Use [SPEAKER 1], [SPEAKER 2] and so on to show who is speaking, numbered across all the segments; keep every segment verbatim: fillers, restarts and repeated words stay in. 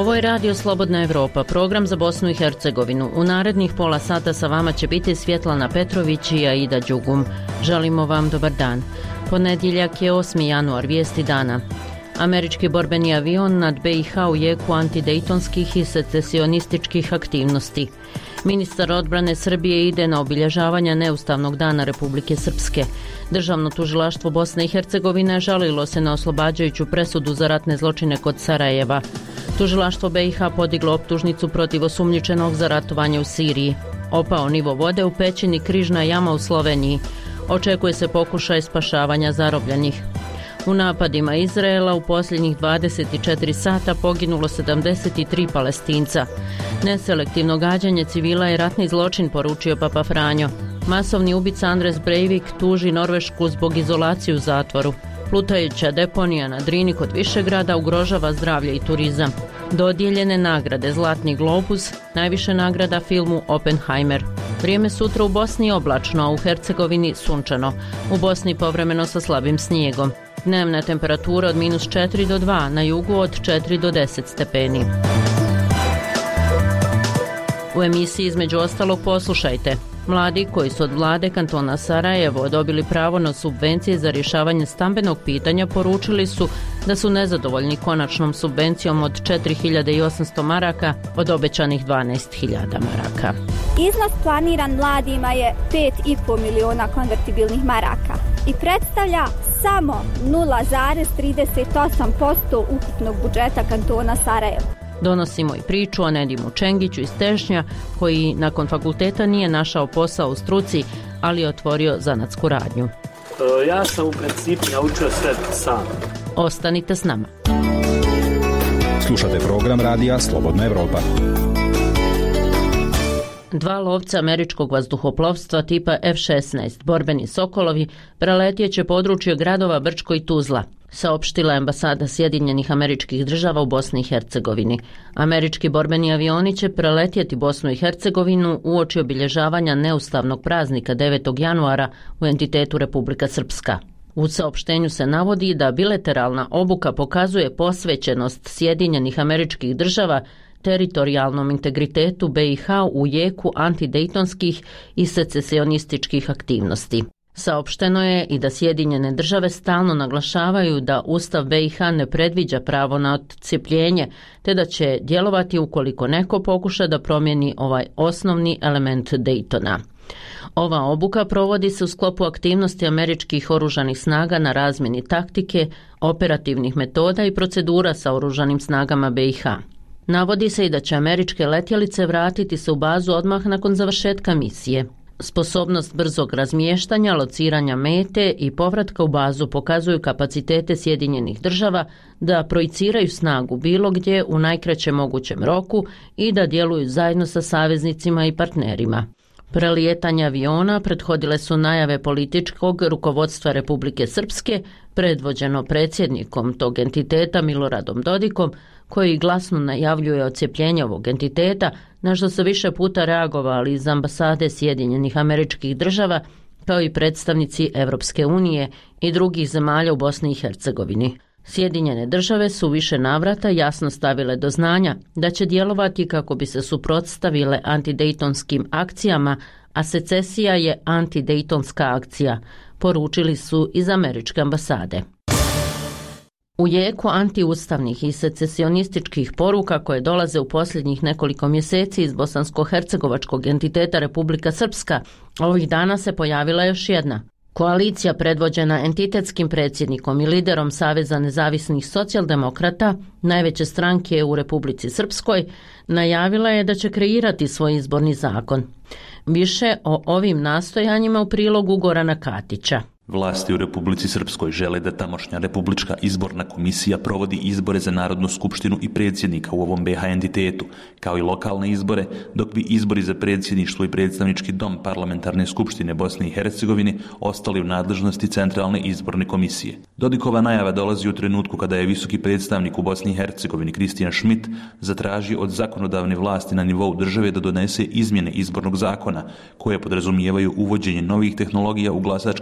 [SPEAKER 1] Ovo je Radio Slobodna Evropa, program za Bosnu i Hercegovinu. U narednih pola sata sa vama će biti Svjetlana Petrović i Aida Đugum. Želimo vam dobar dan. Ponedjeljak je osmi januar, vijesti dana. Američki borbeni avion nad B i H u jeku antidejtonskih i secesionističkih aktivnosti. Ministar odbrane Srbije ide na obilježavanje neustavnog dana Republike Srpske. Državno tužilaštvo Bosne i Hercegovine žalilo se na oslobađajuću presudu za ratne zločine kod Sarajeva. Tužilaštvo B i H podiglo optužnicu protiv osumnjičenog za ratovanje u Siriji. Opao nivo vode u pećini Križna jama u Sloveniji. Očekuje se pokušaj spašavanja zarobljenih. U napadima Izraela u posljednjih dvadeset četiri sata poginulo sedamdeset tri Palestinca. Neselektivno gađanje civila je ratni zločin, poručio Papa Franjo. Masovni ubica Andres Breivik tuži Norvešku zbog izolacije u zatvoru. Plutajuća deponija na Drini kod Višegrada ugrožava zdravlje i turizam. Dodijeljene nagrade Zlatni globus, najviše nagrada filmu Oppenheimer. Vrijeme sutra u Bosni oblačno, a u Hercegovini sunčano. U Bosni povremeno sa slabim snijegom. Dnevna temperatura od minus četiri do dva, na jugu od četiri do deset stepeni. U emisiji između ostalog poslušajte. Mladi koji su od vlade kantona Sarajevo dobili pravo na subvencije za rješavanje stambenog pitanja poručili su da su nezadovoljni konačnom subvencijom od četiri hiljade osamsto maraka od obećanih dvanaest hiljada maraka.
[SPEAKER 2] Iznos planiran mladima je pet i po miliona konvertibilnih maraka i predstavlja samo nula zarez trideset osam posto ukupnog budžeta kantona Sarajevo.
[SPEAKER 1] Donosimo i priču o Nedimu Čengiću iz Tešnja, koji nakon fakulteta nije našao posao u struci, ali je otvorio zanatsku radnju.
[SPEAKER 3] E, ja sam u principu naučio sve sam.
[SPEAKER 1] Ostanite s nama.
[SPEAKER 4] Slušate program Radija Slobodna Evropa.
[SPEAKER 1] Dva lovca američkog vazduhoplovstva tipa F šesnaest, borbeni Sokolovi, preletjeće područje gradova Brčko i Tuzla, saopštila je ambasada Sjedinjenih Američkih Država u Bosni i Hercegovini. Američki borbeni avioni će preletjeti Bosnu i Hercegovinu uoči obilježavanja neustavnog praznika devetog januara u entitetu Republika Srpska. U saopštenju se navodi da bilateralna obuka pokazuje posvećenost Sjedinjenih Američkih Država teritorijalnom integritetu B i H u jeku antidejtonskih i secesionističkih aktivnosti. Saopšteno je i da Sjedinjene Države stalno naglašavaju da Ustav B i H ne predviđa pravo na odcijepljenje, te da će djelovati ukoliko neko pokuša da promijeni ovaj osnovni element Daytona. Ova obuka provodi se u sklopu aktivnosti američkih oružanih snaga na razmjeni taktike, operativnih metoda i procedura sa oružanim snagama B i H. Navodi se i da će američke letjelice vratiti se u bazu odmah nakon završetka misije. Sposobnost brzog razmještanja, lociranja mete i povratka u bazu pokazuju kapacitete Sjedinjenih Država da projiciraju snagu bilo gdje u najkraćem mogućem roku i da djeluju zajedno sa saveznicima i partnerima. Prelijetanje aviona prethodile su najave političkog rukovodstva Republike Srpske, predvođeno predsjednikom tog entiteta Miloradom Dodikom, koji glasno najavljuje odcijepljenje ovog entiteta, na što se više puta reagovali iz ambasade Sjedinjenih Američkih Država, kao i predstavnici Evropske unije i drugih zemalja u Bosni i Hercegovini. Sjedinjene Države su više navrata jasno stavile do znanja da će djelovati kako bi se suprotstavile antidejtonskim akcijama, a secesija je antidejtonska akcija, poručili su iz američke ambasade. U jeku antiustavnih i secesionističkih poruka koje dolaze u posljednjih nekoliko mjeseci iz bosansko-hercegovačkog entiteta Republika Srpska, ovih dana se pojavila još jedna. Koalicija predvođena entitetskim predsjednikom i liderom Saveza nezavisnih socijaldemokrata, najveće stranke u Republici Srpskoj, najavila je da će kreirati svoj izborni zakon. Više o ovim nastojanjima u prilogu Gorana Katića.
[SPEAKER 5] Vlasti u Republici Srpskoj žele da tamošnja Republička izborna komisija provodi izbore za Narodnu skupštinu i predsjednika u ovom B H entitetu, kao i lokalne izbore, dok bi izbori za predsjedništvo i predstavnički dom Parlamentarne skupštine Bosne i Hercegovine ostali u nadležnosti Centralne izborne komisije. Dodikova najava dolazi u trenutku kada je visoki predstavnik u Bosni i Hercegovini Kristijan Schmidt zatražio od zakonodavne vlasti na nivou države da donese izmjene izbornog zakona koje podrazumijevaju uvođenje novih tehnologija u glasački proces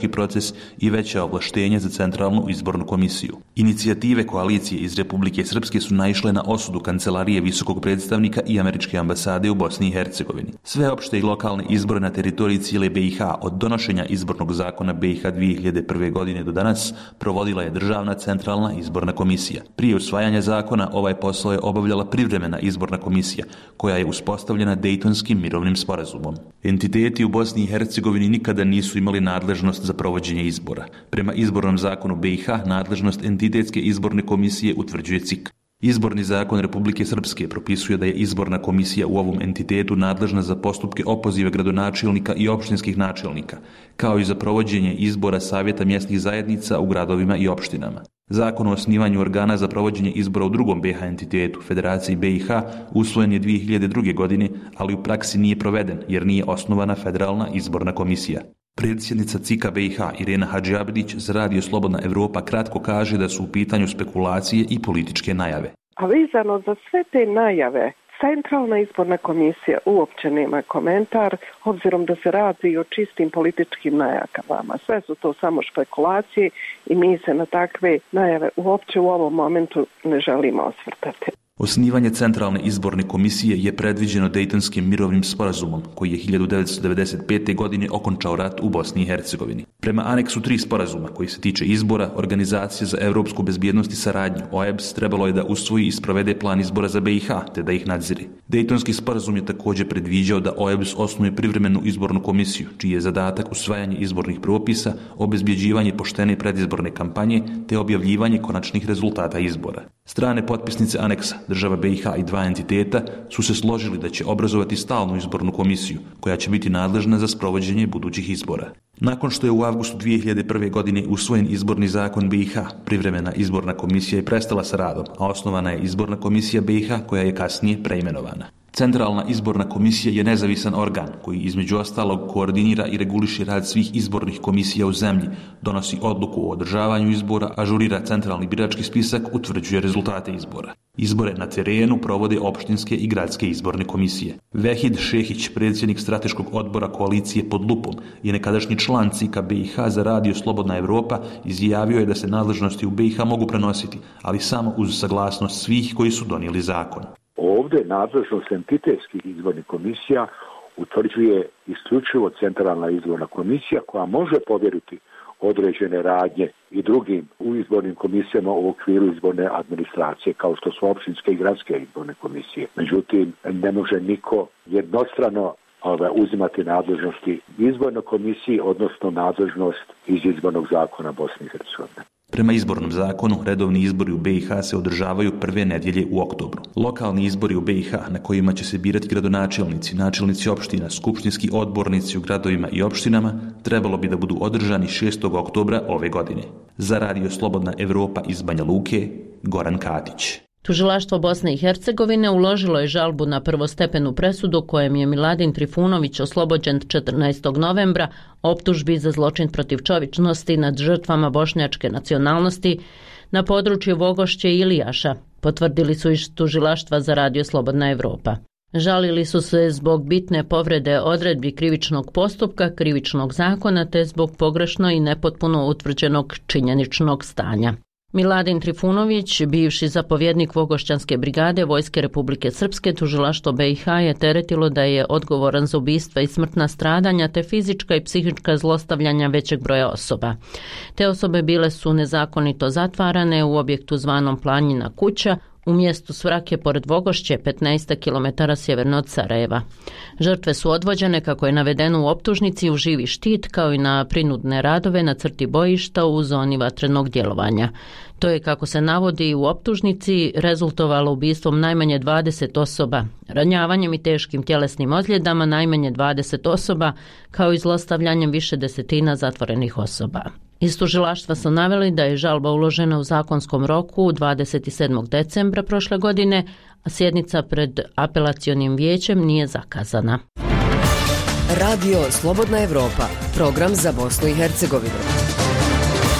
[SPEAKER 5] iznosi i veća ovlaštenja za Centralnu izbornu komisiju. Inicijative koalicije iz Republike Srpske su naišle na osudu Kancelarije visokog predstavnika i američke ambasade u Bosni i Hercegovini. Sve opšte i lokalne izbore na teritoriji cijele B i H od donošenja izbornog zakona B i H dvije hiljade prve. godine do danas provodila je Državna centralna izborna komisija. Prije usvajanja zakona ovaj posao je obavljala privremena izborna komisija koja je uspostavljena Dejtonskim mirovnim sporazumom. Entiteti u Bosni i Hercegovini nikada nisu imali nadležnost za provođenje izbora. Prema izbornom zakonu B i H nadležnost entitetske izborne komisije utvrđuje C I K. Izborni zakon Republike Srpske propisuje da je izborna komisija u ovom entitetu nadležna za postupke opoziva gradonačelnika i opštinskih načelnika, kao i za provođenje izbora savjeta mjesnih zajednica u gradovima i opštinama. Zakon o osnivanju organa za provođenje izbora u drugom B i H entitetu, Federaciji B i H, usvojen je dvije hiljade druge. godine, ali u praksi nije proveden jer nije osnovana Federalna izborna komisija. Predsjednica C I K-a B i H Irena Hadžiabdić za Radio Slobodna Evropa kratko kaže da su u pitanju spekulacije i političke najave.
[SPEAKER 6] A vezano za sve te najave, Centralna izborna komisija uopće nema komentar, obzirom da se radi o čistim političkim najakama. Sve su to samo špekulacije i mi se na takve najave uopće u ovom momentu ne želimo osvrtati.
[SPEAKER 5] Osnivanje Centralne izborne komisije je predviđeno Dejtonskim mirovnim sporazumom, koji je hiljadu devetsto devedeset pete. godine okončao rat u Bosni i Hercegovini. Prema aneksu tri sporazuma, koji se tiče izbora, Organizacije za europsku bezbjednost i saradnju, O E B S, trebalo je da usvoji i sprovede plan izbora za B i H, te da ih nadzire. Dejtonski sporazum je također predviđao da O E B S osnuje privremenu izbornu komisiju, čiji je zadatak usvajanje izbornih propisa, obezbjeđivanje poštene predizborne kampanje, te objavljivanje konačnih rezultata izbora. Strane potpisnice aneksa, država B i H i dva entiteta, su se složili da će obrazovati stalnu izbornu komisiju, koja će biti nadležna za sprovođenje budućih izbora. Nakon što je u avgustu dvije hiljade prve. godine usvojen izborni zakon B i H, privremena izborna komisija je prestala sa radom, a osnovana je izborna komisija B i H koja je kasnije preimenovana. Centralna izborna komisija je nezavisan organ koji između ostalog koordinira i reguliše rad svih izbornih komisija u zemlji, donosi odluku o održavanju izbora, ažurira centralni birački spisak, utvrđuje rezultate izbora. Izbore na terenu provode opštinske i gradske izborne komisije. Vehid Šehić, predsjednik strateškog odbora koalicije Pod lupom i nekadašnji član C I K-a B i H za Radio Slobodna Evropa, izjavio je da se nadležnosti u B i H mogu prenositi, ali samo uz saglasnost svih koji su donijeli zakon.
[SPEAKER 7] Ovdje nadležnost entitetskih izbornih komisija utvrđuje isključivo Centralna izborna komisija koja može povjeriti određene radnje i drugim u izbornim komisijama u okviru izborne administracije, kao što su opštinske i gradske izborne komisije. Međutim, ne može niko jednostrano ove, uzimati nadležnosti izborne komisije, odnosno nadležnost iz izbornog zakona Bosne i Hercegovine.
[SPEAKER 5] Prema izbornom zakonu, redovni izbori u B i H se održavaju prve nedjelje u oktobru. Lokalni izbori u B i H, na kojima će se birati gradonačelnici, načelnici opština, skupštinski odbornici u gradovima i opštinama, trebalo bi da budu održani šestog oktobra ove godine. Za Radio Slobodna Evropa iz Banja Luke, Goran Katić.
[SPEAKER 1] Tužilaštvo Bosne i Hercegovine uložilo je žalbu na prvostepenu presudu kojem je Miladin Trifunović oslobođen četrnaestog novembra optužbi za zločin protiv čovječnosti nad žrtvama bošnjačke nacionalnosti na području Vogošće i Ilijaša, potvrdili su iz Tužilaštva za Radio Slobodna Evropa. Žalili su se zbog bitne povrede odredbi krivičnog postupka, krivičnog zakona te zbog pogrešno i nepotpuno utvrđenog činjeničnog stanja. Miladin Trifunović, bivši zapovjednik Vogošćanske brigade Vojske Republike Srpske, tužilaštvo B i H je teretilo da je odgovoran za ubistva i smrtna stradanja te fizička i psihička zlostavljanja većeg broja osoba. Te osobe bile su nezakonito zatvarane u objektu zvanom Planjina kuća, u mjestu Svrake pored Vogošće, petnaest kilometara sjeverno od Sarajeva. Žrtve su odvođene, kako je navedeno u optužnici, u živi štit kao i na prinudne radove na crti bojišta u zoni vatrenog djelovanja. To je, kako se navodi u optužnici, rezultovalo ubistvom najmanje dvadeset osoba, ranjavanjem i teškim tjelesnim ozljedama najmanje dvadeset osoba, kao i zlostavljanjem više desetina zatvorenih osoba. Iz tužilaštva su naveli da je žalba uložena u zakonskom roku dvadeset sedmog decembra prošle godine, a sjednica pred apelacionim vijećem nije zakazana.
[SPEAKER 8] Radio Slobodna Evropa, program za Bosnu i Hercegovinu.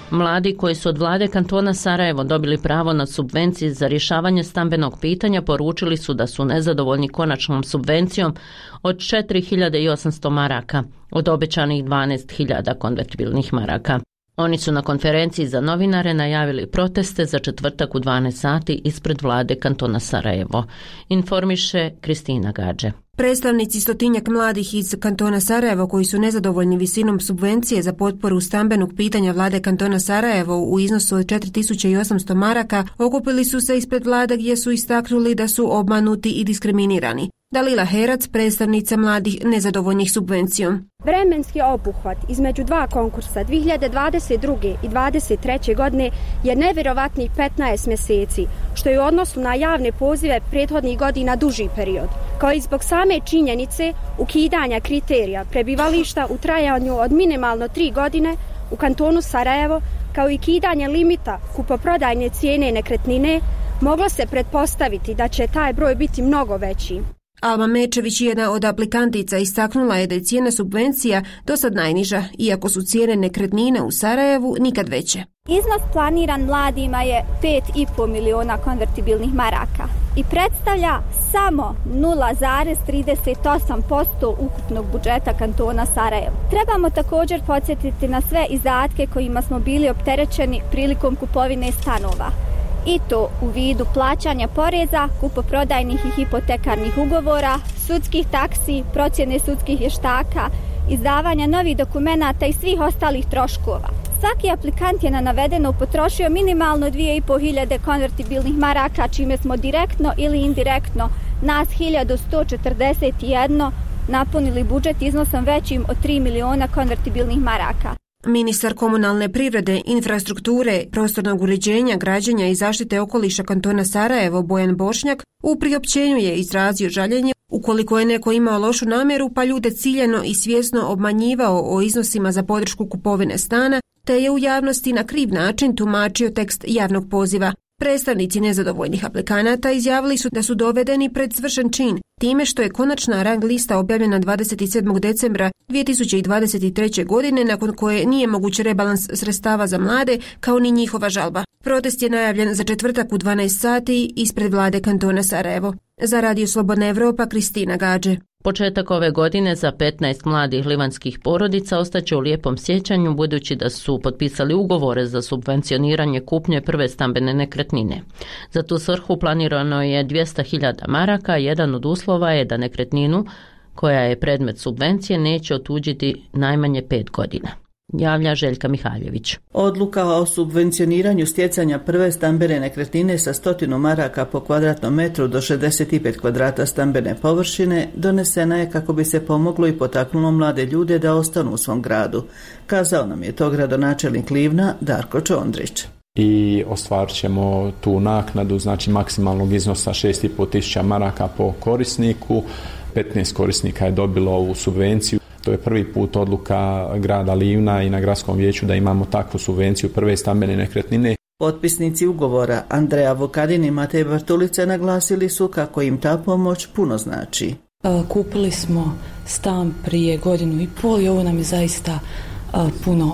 [SPEAKER 1] Mladi koji su od vlade kantona Sarajevo dobili pravo na subvencije za rješavanje stambenog pitanja poručili su da su nezadovoljni konačnom subvencijom od četiri hiljade osamsto maraka od obećanih dvanaest hiljada konvertibilnih maraka. Oni su na konferenciji za novinare najavili proteste za četvrtak u dvanaest sati ispred vlade kantona Sarajevo, informiše Kristina Gađe.
[SPEAKER 8] Predstavnici stotinjak mladih iz kantona Sarajevo koji su nezadovoljni visinom subvencije za potporu stambenog pitanja vlade kantona Sarajevo u iznosu od četiri tisuće osamsto maraka okupili su se ispred vlade gdje su istaknuli da su obmanuti i diskriminirani. Dalila Herac, predstavnica mladih nezadovoljnih subvencijom.
[SPEAKER 9] Vremenski obuhvat između dva konkursa dvije hiljade dvadeset druge i dvadeset treće godine je nevjerovatnih petnaest mjeseci, što je u odnosu na javne pozive prethodnih godina duži period, kao i zbog same činjenice ukidanja kriterija prebivališta u trajanju od minimalno tri godine u kantonu Sarajevo, kao i kidanje limita kupoprodajne cijene nekretnine, moglo se pretpostaviti da će taj broj biti mnogo veći.
[SPEAKER 8] Alma Mečević, jedna od aplikantica, istaknula je da je cijena subvencija dosad najniža, iako su cijene nekretnina u Sarajevu nikad veće.
[SPEAKER 2] Iznos planiran mladima je pet i po miliona konvertibilnih maraka i predstavlja samo nula zarez trideset osam posto ukupnog budžeta kantona Sarajevo. Trebamo također podsjetiti na sve izdatke kojima smo bili opterećeni prilikom kupovine stanova. I to u vidu plaćanja poreza, kupoprodajnih i hipotekarnih ugovora, sudskih taksi, procjene sudskih vještaka, izdavanja novih dokumenata i svih ostalih troškova. Svaki aplikant je na navedeno potrošio minimalno dvije i po hiljade konvertibilnih maraka, čime smo direktno ili indirektno nas hiljadu sto četrdeset jedan napunili budžet iznosom većim od tri miliona konvertibilnih maraka.
[SPEAKER 8] Ministar komunalne privrede, infrastrukture, prostornog uređenja, građenja i zaštite okoliša kantona Sarajevo Bojan Bošnjak u priopćenju je izrazio žaljenje ukoliko je neko imao lošu namjeru pa ljude ciljano i svjesno obmanjivao o iznosima za podršku kupovine stana, te je u javnosti na kriv način tumačio tekst javnog poziva. Predstavnici nezadovoljnih aplikanata izjavili su da su dovedeni pred svršen čin time što je konačna rang lista objavljena dvadeset sedmog decembra dvije tisuće dvadeset treće. godine, nakon koje nije moguć rebalans sredstava za mlade kao ni njihova žalba. Protest je najavljen za četvrtak u dvanaest sati ispred vlade kantona Sarajevo. Za Radio Slobodna Evropa, Kristina Gađe.
[SPEAKER 1] Početak ove godine za petnaest mladih livanskih porodica ostaće u lijepom sjećanju budući da su potpisali ugovore za subvencioniranje kupnje prve stambene nekretnine. Za tu svrhu planirano je dvjesto hiljada maraka, jedan od uslova je da nekretninu koja je predmet subvencije neće otuđiti najmanje pet godina. Javlja Željka Mihaljević.
[SPEAKER 10] Odluka o subvencioniranju stjecanja prve stambene nekretnine sa stotinu maraka po kvadratnom metru do šezdeset pet kvadrata stambene površine donesena je kako bi se pomoglo i potaknulo mlade ljude da ostanu u svom gradu. Kazao nam je to gradonačelnik Livna Darko Čondrić.
[SPEAKER 11] I ostvarit ćemo tu naknadu, znači maksimalnog iznosa šest i pol tisuća maraka po korisniku. petnaest korisnika je dobilo ovu subvenciju. To je prvi put odluka grada Livna i na gradskom vijeću da imamo takvu subvenciju prve stambene nekretnine.
[SPEAKER 10] Potpisnici ugovora Andreja Vukadin i Matej Bartulica naglasili su kako im ta pomoć puno znači.
[SPEAKER 12] Kupili smo stan prije godinu i pol i ovo nam je zaista puno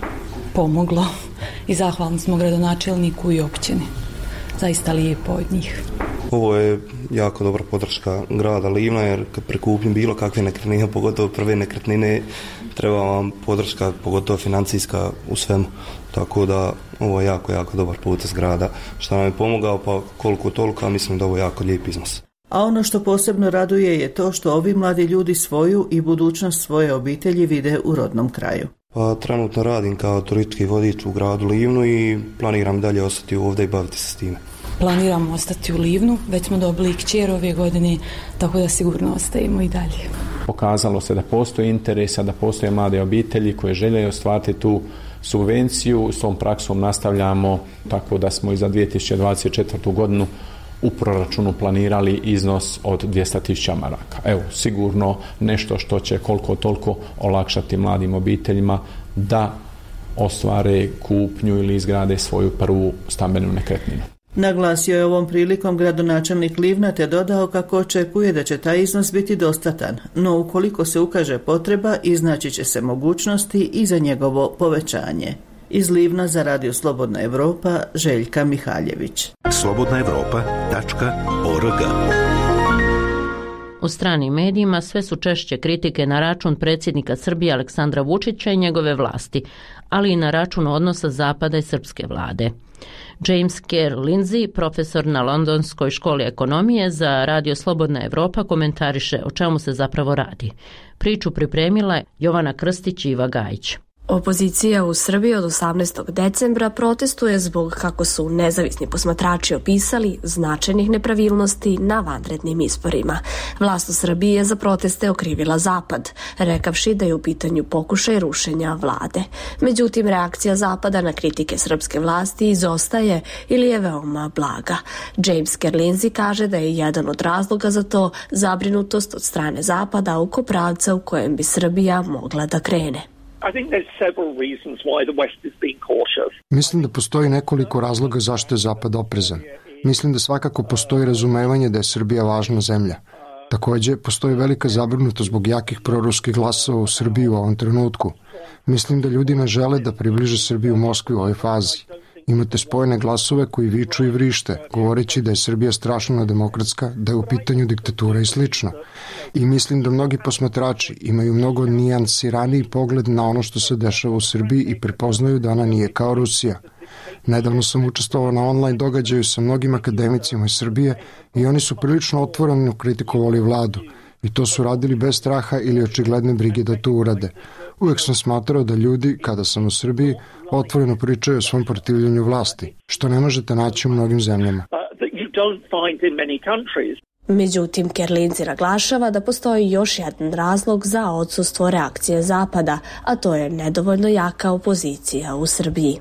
[SPEAKER 12] pomoglo i zahvalni smo gradonačelniku i općini. Zaista lijepo od njih.
[SPEAKER 13] Ovo je jako dobra podrška grada Livna jer kad prikupim bilo kakve nekretnine, pogotovo prve nekretnine, treba vam podrška, pogotovo financijska u svemu. Tako da ovo je jako, jako dobar potez grada što nam je pomogao, pa koliko toliko, a mislim da ovo je jako lijep iznos.
[SPEAKER 10] A ono što posebno raduje je to što ovi mladi ljudi svoju i budućnost svoje obitelji vide u rodnom kraju.
[SPEAKER 13] Pa trenutno radim kao turistički vodič u gradu Livnu i planiram dalje ostati ovdje i baviti se s time.
[SPEAKER 12] Planiramo ostati u Livnu, već smo dobili kćer ove godine, tako da sigurno ostajemo i dalje.
[SPEAKER 11] Pokazalo se da postoji interesa, da postoje mlade obitelji koje žele ostvariti tu subvenciju. S tom praksom nastavljamo, tako da smo i za dvije tisuće dvadeset četvrtu. godinu u proračunu planirali iznos od dvjesto tisuća maraka. Evo, sigurno nešto što će koliko toliko olakšati mladim obiteljima da ostvare kupnju ili izgrade svoju prvu stambenu nekretninu.
[SPEAKER 10] Naglasio je ovom prilikom gradonačelnik Livna te dodao kako očekuje da će taj iznos biti dostatan, no ukoliko se ukaže potreba, iznaći će se mogućnosti i za njegovo povećanje. Iz Livna za Radio Slobodna Evropa, Željka Mihaljević.
[SPEAKER 14] slobodna evropa tačka org.
[SPEAKER 1] U stranim medijima sve su češće kritike na račun predsjednika Srbije Aleksandra Vučića i njegove vlasti, ali i na račun odnosa Zapada i srpske vlade. James Kerr Lindsay, profesor na Londonskoj školi ekonomije za Radio Slobodna Evropa, komentariše o čemu se zapravo radi. Priču pripremila je Jovana Krstić i Iva Gajić.
[SPEAKER 15] Opozicija u Srbiji od osamnaestog decembra protestuje zbog, kako su nezavisni posmatrači opisali, značajnih nepravilnosti na vanrednim izborima. Vlast u Srbiji je za proteste okrivila Zapad, rekavši da je u pitanju pokušaj rušenja vlade. Međutim, reakcija Zapada na kritike srpske vlasti izostaje ili je veoma blaga. James Kerr Lindsay kaže da je jedan od razloga za to zabrinutost od strane Zapada oko pravca u kojem bi Srbija mogla da krene.
[SPEAKER 16] Mislim da postoji nekoliko razloga zašto je Zapad oprezan. Mislim da svakako postoji razumevanje da je Srbija važna zemlja. Takođe, postoji velika zabrinutost zbog jakih proruskih glasova u Srbiji u ovom trenutku. Mislim da ljudi ne žele da približe Srbiju Moskvi u ovoj fazi. Imate spojene glasove koji viču i vrište, govoreći da je Srbija strašno nedemokratska, da je u pitanju diktatura i slično. I mislim da mnogi posmatrači imaju mnogo nijansiraniji pogled na ono što se dešava u Srbiji i prepoznaju da ona nije kao Rusija. Nedavno sam učestvovao na online događaju sa mnogim akademicima iz Srbije i oni su prilično otvoreno kritikovali vladu. I to su radili bez straha ili očigledne brige da to urade. Uvek sam smatrao da ljudi, kada sam u Srbiji, otvoreno pričaju o svom protivljenju vlasti, što ne možete naći u mnogim zemljama.
[SPEAKER 15] Međutim, Kerr Lindsay naglašava da postoji još jedan razlog za odsustvo reakcije Zapada, a to je nedovoljno jaka opozicija u Srbiji.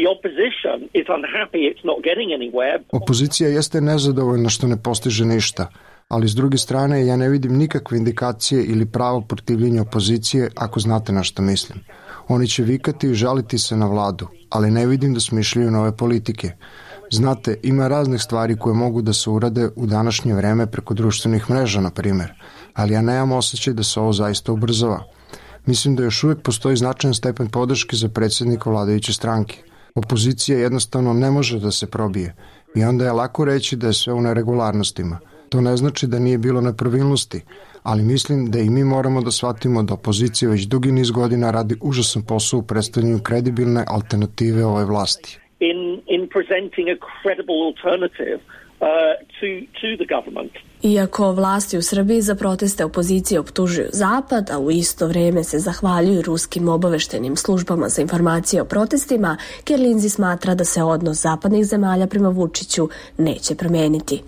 [SPEAKER 16] Opozicija jeste nezadovoljna što ne postiže ništa, ali s druge strane ja ne vidim nikakve indikacije ili pravo protivljenja opozicije ako znate na što mislim. Oni će vikati i žaliti se na vladu, ali ne vidim da smišljaju nove politike. Znate, ima raznih stvari koje mogu da se urade u današnje vreme preko društvenih mreža, na primjer, ali ja nemam osjećaj da se ovo zaista ubrzava. Mislim da još uvijek postoji značajan stepen podrške za predsjednika vladajuće stranke. Opozicija jednostavno ne može da se probije i onda je lako reći da je sve u neregularnostima. To ne znači da nije bilo nepravilnosti, ali mislim da i mi moramo da shvatimo da opozicija već dugi niz godina radi užasan posao u predstavljanju kredibilne alternative ovoj vlasti.
[SPEAKER 17] In, in presenting a credible alternative uh, to, to the government.
[SPEAKER 15] Iako vlasti u Srbiji za proteste opozicije optužuju Zapad, a u isto vrijeme se zahvaljuju ruskim obaveštenim službama za informacije o protestima, Kerr Lindsay smatra da se odnos zapadnih zemalja prema Vučiću neće promijeniti.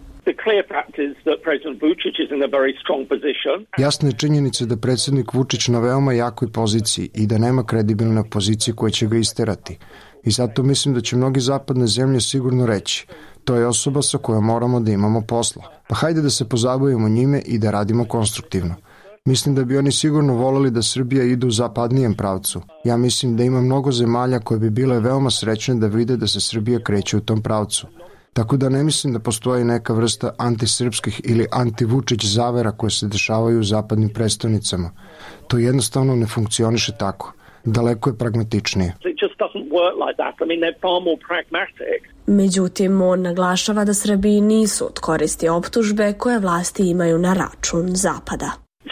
[SPEAKER 16] Jasna je činjenica da predsjednik Vučić na veoma jakoj poziciji i da nema kredibilne opozicije koje će ga isterati. I zato mislim da će mnogi zapadne zemlje sigurno reći, to je osoba sa kojom moramo da imamo posla. Pa hajde da se pozabavimo njime i da radimo konstruktivno. Mislim da bi oni sigurno voleli da Srbija ide u zapadnijem pravcu. Ja mislim da ima mnogo zemalja koje bi bile veoma srećne da vide da se Srbija kreće u tom pravcu. Tako da ne mislim da postoji neka vrsta antisrpskih ili anti-Vučić zavera koje se dešavaju u zapadnim prestonicama. To jednostavno ne funkcioniše tako. Daleko je pragmatičnije.
[SPEAKER 15] Međutim, on naglašava da Srbiji nisu od koristi optužbe koje vlasti imaju na račun Zapada.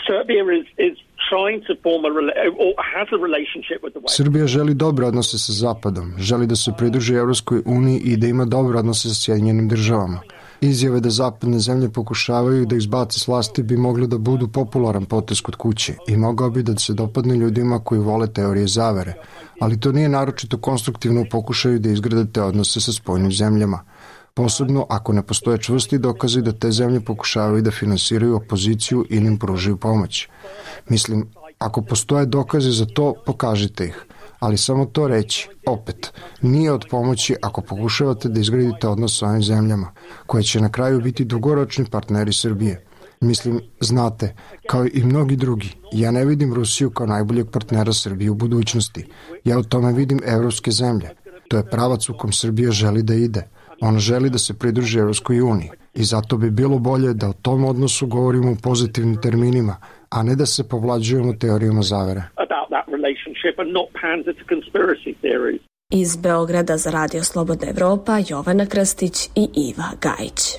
[SPEAKER 16] Srbija želi dobre odnose sa Zapadom, želi da se pridruži Evropskoj uniji i da ima dobre odnose sa Sjedinjenim državama. Izjave da zapadne zemlje pokušavaju da izbace s vlasti bi mogli da budu popularan potez kod kuće i mogao bi da se dopadne ljudima koji vole teorije zavere, ali to nije naročito konstruktivno u pokušaju da izgrade te odnose sa spoljnim zemljama. Posebno ako ne postoje čvrsti dokazi da te zemlje pokušavaju da finansiraju opoziciju ili im pružaju pomoć. Mislim, ako postoje dokazi za to, pokažite ih. Ali samo to reći, opet, nije od pomoći ako pokušavate da izgradite odnos sa ovim zemljama, koje će na kraju biti dugoročni partneri Srbije. Mislim, znate, kao i mnogi drugi, ja ne vidim Rusiju kao najboljeg partnera Srbije u budućnosti. Ja u tome vidim evropske zemlje. To je pravac u kom Srbija želi da ide. Ona želi da se pridruži Evropskoj uniji i zato bi bilo bolje da o tom odnosu govorimo u pozitivnim terminima, a ne da se povlađujemo teorijama zavere.
[SPEAKER 15] Iz Beograda za Radio Slobodna Evropa Jovana Krstić i Iva Gajić.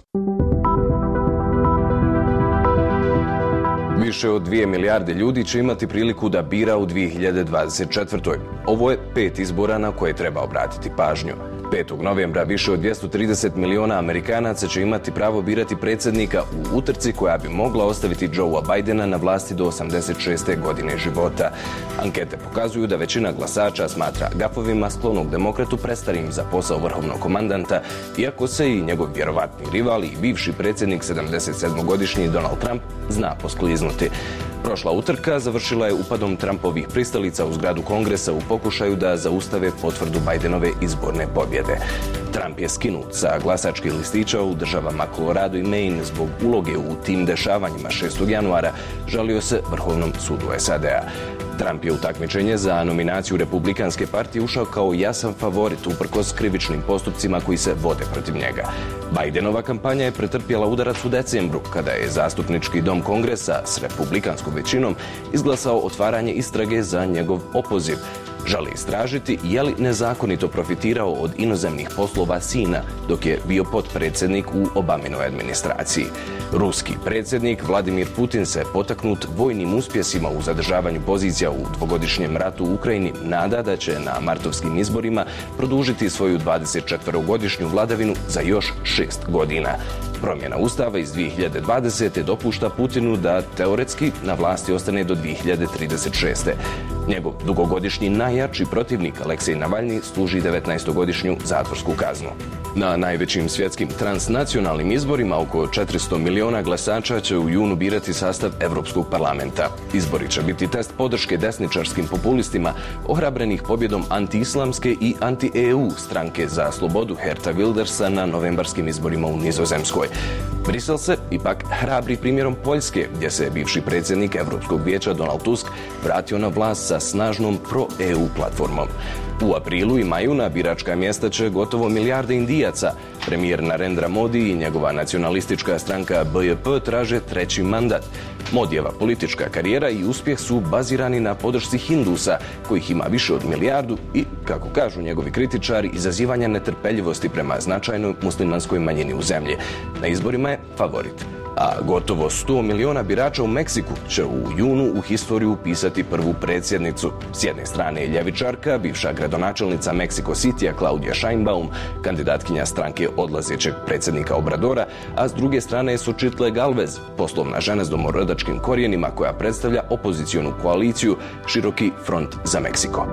[SPEAKER 18] Više od dvije milijarde ljudi će imati priliku da bira u dvije hiljade dvadeset četvrtoj. Ovo je pet izbora na koje treba obratiti pažnju. petog novembra više od dvjesto trideset miliona Amerikanaca će imati pravo birati predsjednika u utrci koja bi mogla ostaviti Joea Bidena na vlasti do osamdeset šeste godine života. Ankete pokazuju da većina glasača smatra gafovima sklonog demokratu prestarim za posao vrhovnog komandanta, iako se i njegov vjerovatni rival i bivši predsjednik sedamdesetsedmogodišnji Donald Trump zna poskliznuti. Prošla utrka završila je upadom Trumpovih pristalica u zgradu Kongresa u pokušaju da zaustave potvrdu Bidenove izborne pobjede. Trump je skinut sa glasačkih listića u državama Colorado i Maine zbog uloge u tim dešavanjima šestog januara, žalio se Vrhovnom sudu S A D-a. Trump je u takmičenje za nominaciju Republikanske partije ušao kao jasan favorit uprkos krivičnim postupcima koji se vode protiv njega. Bidenova kampanja je pretrpjela udarac u decembru, kada je zastupnički dom Kongresa s republikanskom većinom izglasao otvaranje istrage za njegov opoziv. Želi istražiti je li nezakonito profitirao od inozemnih poslova sina dok je bio potpredsjednik u Obaminoj administraciji. Ruski predsjednik Vladimir Putin se potaknut vojnim uspjesima u zadržavanju pozicija u dvogodišnjem ratu u Ukrajini nada da će na martovskim izborima produžiti svoju dvadesetčetverogodišnju vladavinu za još šest godina. Promjena ustava iz dvije hiljade dvadesete dopušta Putinu da teoretski na vlasti ostane do dvije hiljade trideset šeste. Njegov dugogodišnji najjači protivnik Aleksej Navalni služi devetnaestogodišnju zatvorsku kaznu. Na najvećim svjetskim transnacionalnim izborima oko četiristo miliona glasača će u junu birati sastav Europskog parlamenta. Izbori će biti test podrške desničarskim populistima ohrabrenih pobjedom antiislamske i anti-E U stranke za slobodu Geerta Wildersa na novembarskim izborima u Nizozemskoj. Brisel se ipak hrabri primjerom Poljske, gdje se bivši predsjednik Europskog vijeća Donald Tusk vratio na vlast sa snažnom pro-E U platformom. U aprilu i maju na biračka mjesta će gotovo milijarde Indijaca. Premijer Narendra Modi i njegova nacionalistička stranka B J P traže treći mandat. Modijeva politička karijera i uspjeh su bazirani na podršci Hindusa, kojih ima više od milijardu i, kako kažu njegovi kritičari, izazivanja netrpeljivosti prema značajnoj muslimanskoj manjini u zemlji. Na izborima je favorit. A gotovo sto miliona birača u Meksiku će u junu u historiju upisati prvu predsjednicu. S jedne strane je ljevičarka, bivša gradonačelnica Mexico Citya Claudia Sheinbaum, kandidatkinja stranke odlazećeg predsjednika Obradora, a s druge strane je Xochitl Galvez, poslovna žena s domorodačkim korijenima koja predstavlja opozicionu koaliciju Široki front za Meksiko.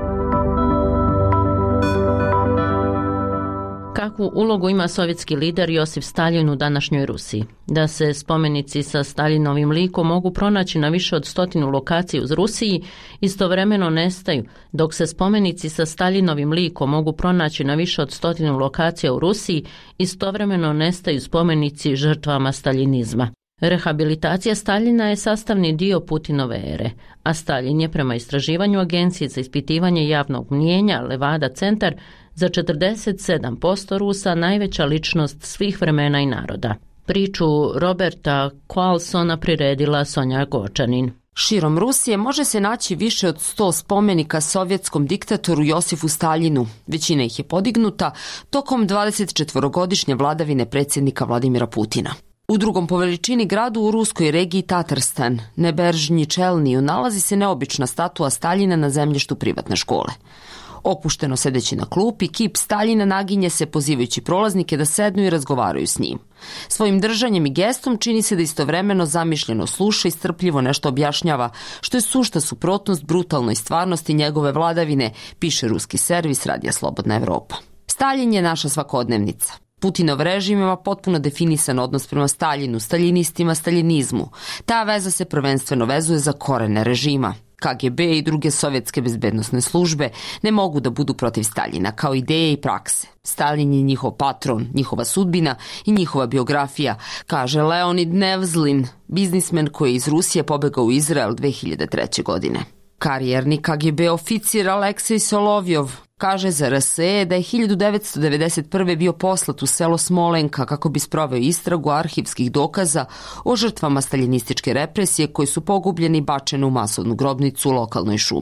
[SPEAKER 1] Kakvu ulogu ima sovjetski lider Josif Staljin u današnjoj Rusiji? Da se spomenici sa Staljinovim likom mogu pronaći na više od stotinu lokacija u Rusiji, istovremeno nestaju, dok se spomenici sa Staljinovim likom mogu pronaći na više od stotinu lokacija u Rusiji, istovremeno nestaju spomenici žrtvama staljinizma. Rehabilitacija Staljina je sastavni dio Putinove ere, a Staljin je prema istraživanju Agencije za ispitivanje javnog mnijenja Levada centar za četrdeset sedam posto Rusa najveća ličnost svih vremena i naroda. Priču Roberta Koalsona priredila Sonja Gočanin.
[SPEAKER 19] Širom Rusije može se naći više od sto spomenika sovjetskom diktatoru Josifu Staljinu. Većina ih je podignuta tokom dvadesetčetvorogodišnje vladavine predsjednika Vladimira Putina. U drugom po veličini gradu u ruskoj regiji Tatarstan, Neberžnji Čelniju, nalazi se neobična statua Staljina na zemljištu privatne škole. Opušteno sedeći na klupi, kip Staljina naginje se pozivajući prolaznike da sednu i razgovaraju s njim. Svojim držanjem i gestom čini se da istovremeno zamišljeno sluša i strpljivo nešto objašnjava, što je sušta suprotnost brutalnoj stvarnosti njegove vladavine, piše ruski servis Radija Slobodna Evropa. Staljin je naša svakodnevnica. Putinov režim ima potpuno definisan odnos prema Staljinu, staljinistima, staljinizmu. Ta veza se prvenstveno vezuje za korene režima. K G B i druge sovjetske bezbednosne službe ne mogu da budu protiv Staljina kao ideje i prakse. Staljin je njihov patron, njihova sudbina i njihova biografija, kaže Leonid Nevzlin, biznismen koji je iz Rusije pobegao u Izrael dve hiljade treće. godine. Karijerni K G B oficir Aleksej Solovjov kaže za R S E da je hiljadu devetsto devedeset prve. bio poslat u selo Smolenka kako bi sproveo istragu arhivskih dokaza o žrtvama staljinističke represije koji su pogubljeni i bačeni u masovnu grobnicu u lokalnoj šumi.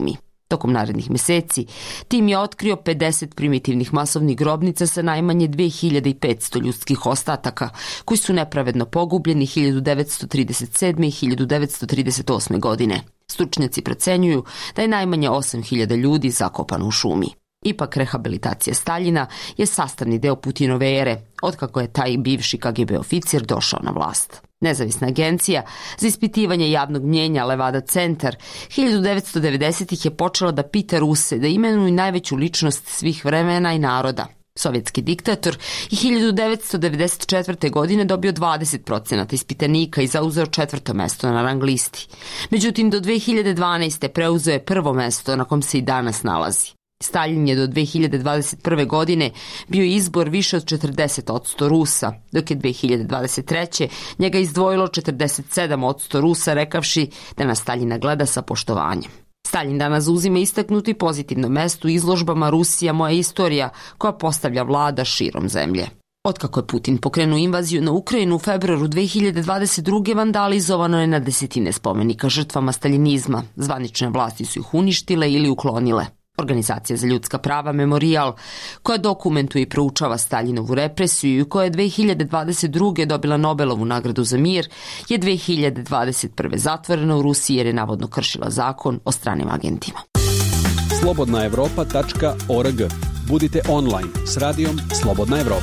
[SPEAKER 19] Tokom narednih meseci tim je otkrio pedeset primitivnih masovnih grobnica sa najmanje dve hiljade petsto ljudskih ostataka, koji su nepravedno pogubljeni hiljadu devetsto trideset sedme. i hiljadu devetsto trideset osme. godine. Stručnjaci procenjuju da je najmanje osam hiljada ljudi zakopano u šumi. Ipak rehabilitacija Staljina je sastavni deo Putinove ere, otkako je taj bivši K G B oficir došao na vlast. Nezavisna agencija za ispitivanje javnog mnjenja Levada Centar hiljadu devetsto devedesetih. je počela da pita Ruse da imenuju najveću ličnost svih vremena i naroda. Sovjetski diktator i hiljadu devetsto devedeset četvrte. godine dobio dvadeset procenata ispitanika i zauzeo četvrto mesto na rang listi. Međutim, do dve hiljade dvanaeste. preuzeo je prvo mesto na kom se i danas nalazi. Staljin je do dve hiljade dvadeset prve. godine bio izbor više od četrdeset posto Rusa, dok je dve hiljade dvadeset treće. njega izdvojilo četrdeset sedam posto Rusa, rekavši da na Staljina gleda sa poštovanjem. Staljin danas zauzima istaknuti pozitivno mesto u izložbama Rusija moja istorija, koja postavlja vlada širom zemlje. Otkako je Putin pokrenuo invaziju na Ukrajinu u februaru dve hiljade dvadeset druge. vandalizovano je na desetine spomenika žrtvama staljinizma. Zvanične vlasti su ih uništile ili uklonile. Organizacija za ljudska prava Memorial, koja dokumentuje i proučava Staljinovu represiju i koja je dve hiljade dvadeset druge. dobila Nobelovu nagradu za mir, je dve hiljade dvadeset prve. zatvorena u Rusiji jer je navodno kršila zakon o stranim agentima.
[SPEAKER 4] slobodna evropa tačka org. Budite online s radijom Slobodna Evropa.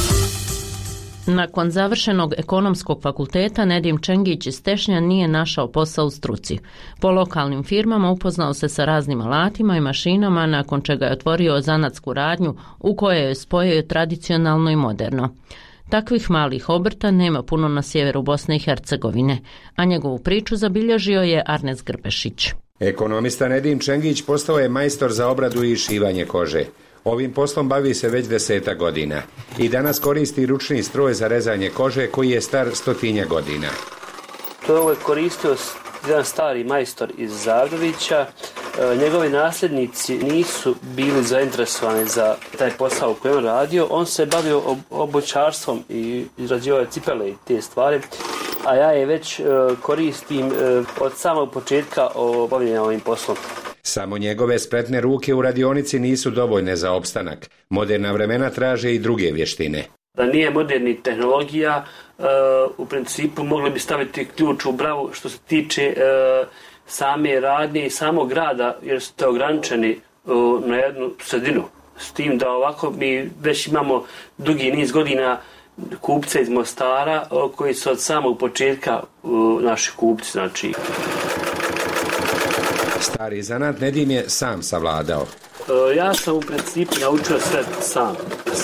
[SPEAKER 1] Nakon završenog ekonomskog fakulteta Nedim Čengić iz Tešnja nije našao posao u struci. Po lokalnim firmama upoznao se sa raznim alatima i mašinama, nakon čega je otvorio zanatsku radnju u kojoj je spojio tradicionalno i moderno. Takvih malih obrta nema puno na sjeveru Bosne i Hercegovine, a njegovu priču zabilježio je Arnes Grbešić.
[SPEAKER 20] Ekonomista Nedim Čengić postao je majstor za obradu i šivanje kože. Ovim poslom bavi se već deseta godina i danas koristi ručni stroj za rezanje kože koji je star stotinja godina.
[SPEAKER 3] To je koristio jedan stari majstor iz Zagrvića. Njegovi nasljednici nisu bili zainteresovani za taj posao koji on radio. On se bavio obućarstvom i izrađivao cipele i te stvari, a ja je već koristim od samog početka bavljenja ovim poslom.
[SPEAKER 20] Samo njegove spretne ruke u radionici nisu dovoljne za opstanak. Moderna vremena traže i druge vještine.
[SPEAKER 3] Da nije moderni tehnologija, u principu mogli bi staviti ključ u bravu što se tiče same radnje i samog rada, jer ste ograničeni na jednu sredinu. S tim da ovako mi već imamo dugi niz godina kupce iz Mostara koji su od samog početka naši kupci, znači.
[SPEAKER 20] Stari zanat Nedim je sam savladao.
[SPEAKER 3] Ja sam u principu naučio sve sam.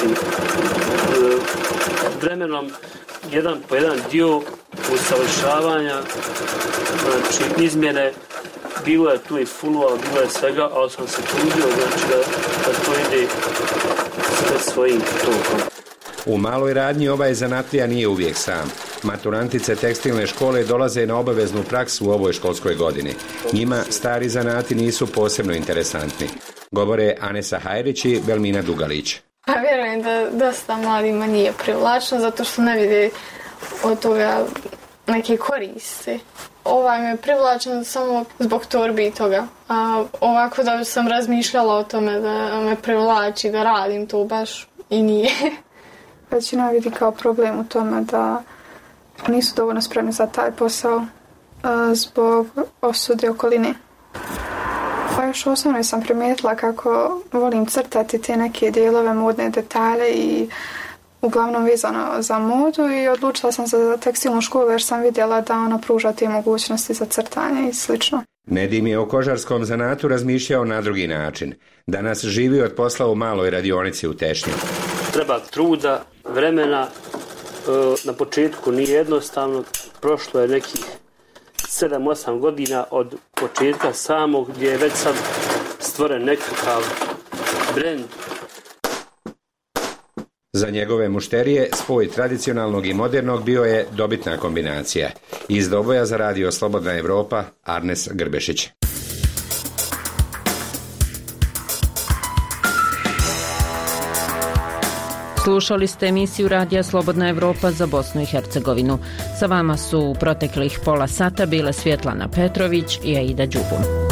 [SPEAKER 3] Vremenom jedan po jedan dio usavršavanja, znači izmjene, bilo je tu i fulova, bilo je svega, ali sam se trudio znači da, da to ide sve svojim tokom.
[SPEAKER 20] U maloj radnji ovaj zanatlija nije uvijek sam. Maturantice tekstilne škole dolaze na obaveznu praksu u ovoj školskoj godini. Njima stari zanati nisu posebno interesantni. Govore Anesa Hajrić i Belmina Dugalić.
[SPEAKER 21] Pa vjerujem da dosta mladima nije privlačno zato što ne vide od toga neke koristi. Ovaj me privlačan samo zbog torbi i toga. A ovako da sam razmišljala o tome da me privlači, da radim to baš i nije.
[SPEAKER 22] Većina vidi kao problem u tome da nisu dovoljno spremni za taj posao zbog osude okoline. Pa još osnovno sam primijetila kako volim crtati te neke dijelove, modne detalje i uglavnom vezano za modu i odlučila sam se za tekstilnu školu jer sam vidjela da ona pruža te mogućnosti za crtanje i slično.
[SPEAKER 20] Nedim je o kožarskom zanatu razmišljao na drugi način. Danas živi od posla u maloj radionici u Tešnju.
[SPEAKER 3] Treba truda, vremena, na početku nije jednostavno, prošlo je nekih sedam osam godina od početka samog gdje je već sad stvoren nekakav brend.
[SPEAKER 20] Za njegove mušterije spoj tradicionalnog i modernog bio je dobitna kombinacija. Iz Doboja za radio Slobodna Evropa, Arnes Grbešić.
[SPEAKER 1] Slušali ste emisiju Radija Slobodna Evropa za Bosnu i Hercegovinu. Sa vama su u proteklih pola sata bile Svjetlana Petrović i Aida Đubum.